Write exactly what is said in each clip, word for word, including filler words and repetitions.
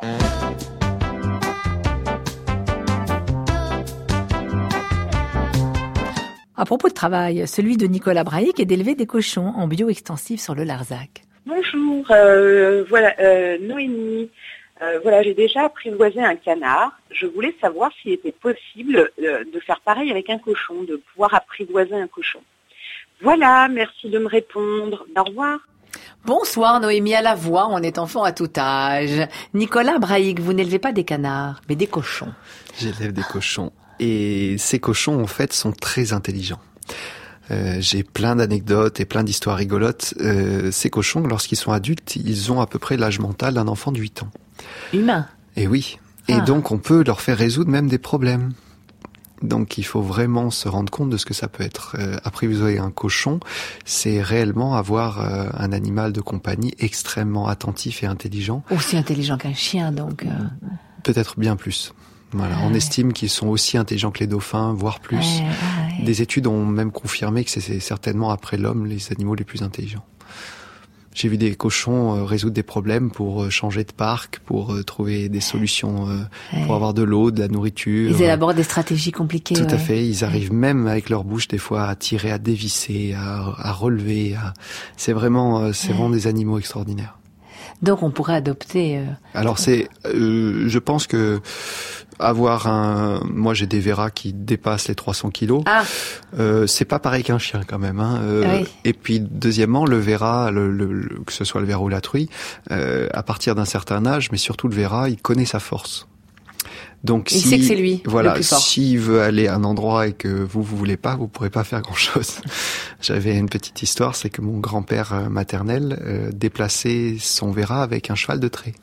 À propos de travail, celui de Nicolas Braic est d'élever des cochons en bio extensif sur le Larzac. Bonjour, euh, voilà, euh, Noémie. Euh, voilà, j'ai déjà apprivoisé un canard. Je voulais savoir s'il était possible euh, de faire pareil avec un cochon, de pouvoir apprivoiser un cochon. Voilà, merci de me répondre. Au revoir. Bonsoir Noémie, à la voix, on est enfant à tout âge. Nicolas Braic, vous n'élevez pas des canards, mais des cochons. J'élève des cochons. Et ces cochons, en fait, sont très intelligents. Euh, j'ai plein d'anecdotes et plein d'histoires rigolotes. Euh, ces cochons, lorsqu'ils sont adultes, ils ont à peu près l'âge mental d'un enfant de huit ans. Humain. Et oui. Et ah. donc, on peut leur faire résoudre même des problèmes. Donc, il faut vraiment se rendre compte de ce que ça peut être. Euh, apprivoiser un cochon, c'est réellement avoir euh, un animal de compagnie extrêmement attentif et intelligent. Aussi intelligent qu'un chien, donc. Euh... Peut-être bien plus. Voilà, on estime qu'ils sont aussi intelligents que les dauphins, voire plus. Ouais, ouais. Des études ont même confirmé que c'est certainement après l'homme les animaux les plus intelligents. J'ai vu des cochons résoudre des problèmes pour changer de parc, pour trouver des solutions, ouais. pour avoir de l'eau, de la nourriture. Ils élaborent des stratégies compliquées. Tout ouais. à fait. Ils arrivent ouais. même avec leur bouche des fois à tirer, à dévisser, à, à relever. À... C'est vraiment, c'est ouais. vraiment des animaux extraordinaires. Donc on pourrait adopter. Euh... Alors c'est, euh, je pense que avoir un, moi j'ai des verras qui dépassent les trois cents kilos. Ah. Euh, c'est pas pareil qu'un chien quand même. Hein. Euh, oui. Et puis deuxièmement, le verra, le, le, le, que ce soit le verra ou la truie, euh, à partir d'un certain âge, mais surtout le verra, il connaît sa force. Donc il si, sait que c'est lui, voilà, le plus fort. S'il veut aller à un endroit et que vous vous voulez pas, vous pourrez pas faire grand chose. J'avais une petite histoire, c'est que mon grand-père maternel euh, déplaçait son verra avec un cheval de trait.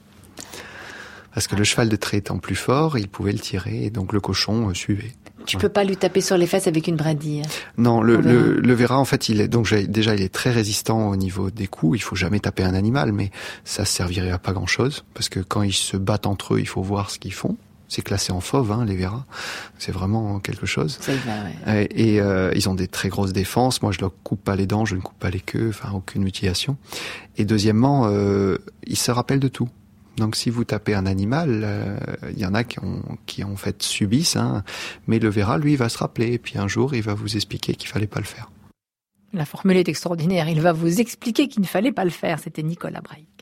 Parce que le cheval de trait étant plus fort, il pouvait le tirer et donc le cochon euh, suivait. Tu ouais. peux pas lui taper sur les fesses avec une brindille. Non, le, le, le verra en fait, il est donc déjà il est très résistant au niveau des coups. Il faut jamais taper un animal, mais ça servirait à pas grand chose parce que quand ils se battent entre eux, il faut voir ce qu'ils font. C'est classé en fauve, hein, les verras. C'est vraiment quelque chose. Ça y va, ouais. Et, et euh, ils ont des très grosses défenses. Moi, je leur coupe pas les dents, je ne coupe pas les queues, enfin aucune mutilation. Et deuxièmement, euh, ils se rappellent de tout. Donc si vous tapez un animal, il euh, y en a qui ont qui en fait subissent, hein, mais le verra, lui, il va se rappeler. Et puis un jour, il va vous expliquer qu'il fallait pas le faire. La formule est extraordinaire. Il va vous expliquer qu'il ne fallait pas le faire. C'était Nicolas Braic.